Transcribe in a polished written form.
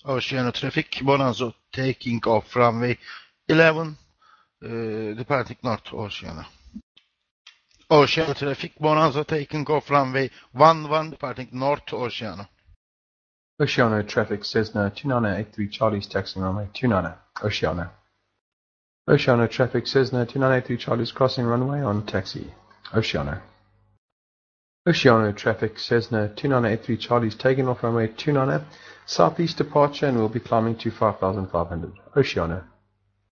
Oceano traffic, Bonanza taking off runway 11, departing north Oceano. Oceano traffic, Bonanza taking off runway 11, departing north Oceano. Oceano traffic, Cessna 2983 Charlie's taxiing runway 29, Oceano. Oceano traffic, Cessna 2983 Charlie's crossing runway on taxi, Oceano. Oceano traffic, Cessna 2983 Charlie's taking off runway 29, southeast departure and will be climbing to 5,500, Oceano.